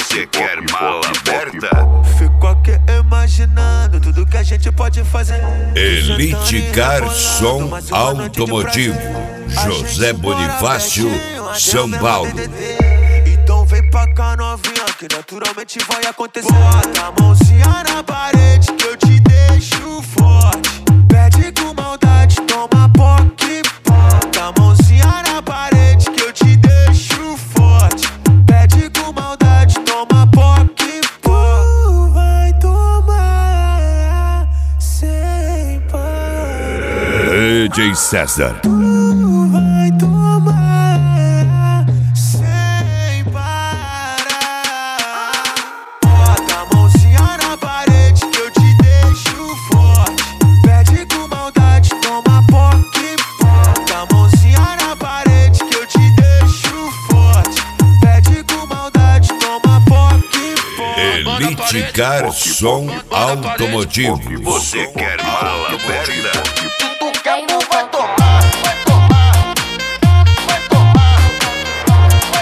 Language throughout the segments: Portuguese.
Você quer mala aberta? Fico aqui imaginando tudo que a gente pode fazer. Elite Garçom Automotivo, José Bonifácio, São Paulo. Então vem pra cá novinha, que naturalmente vai acontecer. Bota a mãozinha na parede que eu te deixo forte. Pede com maldade, toma poque. Bota a mãozinha na parede que eu te deixo forte. Pede com maldade, toma poque. Tu vai tomar sem parar. DJ César. Tu vai tomar sem parar. Bota a mãozinha na parede que eu te deixo forte. Pede com maldade, toma poque. Bota a mãozinha na parede que eu te deixo forte. Pede com maldade, toma poque. Elite Garçom Automotivo. Você quer mala aberta? Tu quer não vai tomar, vai tomar, vai tomar, vai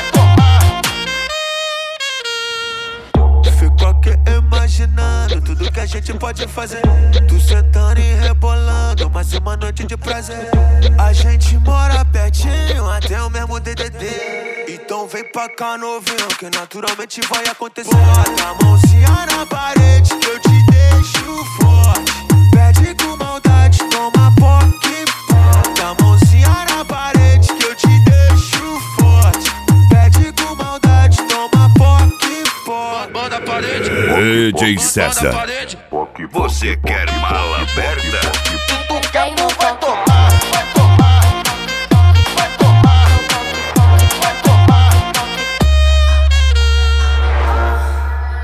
tomar. Fico aqui imaginando tudo que a gente pode fazer. Tu sentando e rebolando, mais uma noite de prazer. A gente mora pertinho, até o mesmo DDD. Então vem pra cá novinho, que naturalmente vai acontecer. Bota a mãozinha na parede que eu te deixo forte. Pede com maldade, toma poque. Bota a mãozinha na parede que eu te deixo forte. Pede com maldade, toma poque. Banda parede, DJ César. parede. Você quer mala aberta? Tu quer não vai tomar.